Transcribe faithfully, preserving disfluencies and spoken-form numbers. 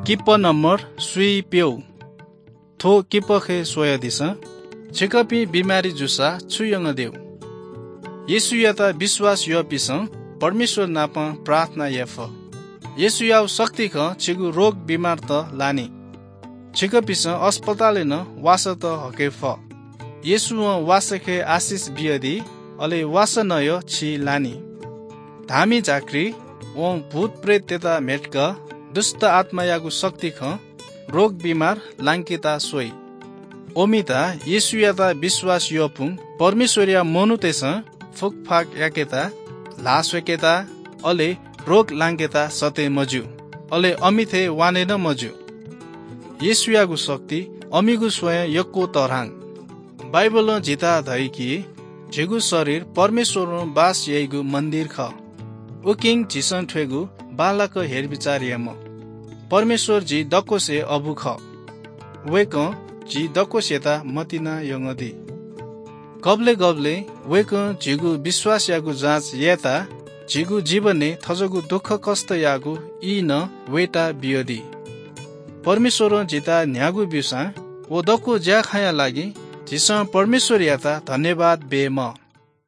Keep number सुई प्यौ थो किप खे सोया दिस छिकपी बिमारी जुसा छुयंग देऊ येसु याता विश्वास यो पिस परमेश्वर नाप प्रार्थना यफ येसु याव शक्ति ख छिगु रोग बिमार त लानी छिक पिस अस्पताल न वास त हके फ येसु वासखे आशिष बियदी अले वास नयो छि लानी धामी झाक्री ओ भूत प्रेत तेता मेटक दुष्ट आत्मायागु शक्ति ख रोग बिमार लाङ्किता सोई ओमिता येसु याता विश्वास योपुङ परमेश्वरिया मनुतेस फुकफाक याकेता लासवेकेता अले रोग लाङ्केता सते मजु अले अमिथे वाने न मजु येसुयागु शक्ति अमिगु स्वयं यक्को तरहाङ बाइबल जिता धई कि झिगु शरीर परमेश्वर बास येगु मन्दिर ख उकिङ झिसन ठेगु बालक हेर विचारियम परमेश्वर जी दको से अबु ख वेक जी दको सेता मतिना यंगदी गबले गबले वेक झिगु विश्वास यागु जाँच येता झिगु जीवने थजगु दुःख कष्ट यागु ई न वेटा बियदी परमेश्वर जिता न्यागु बिसा ओ दको ज्या खाया लागि झिस परमेश्वर याता धन्यवाद बेम।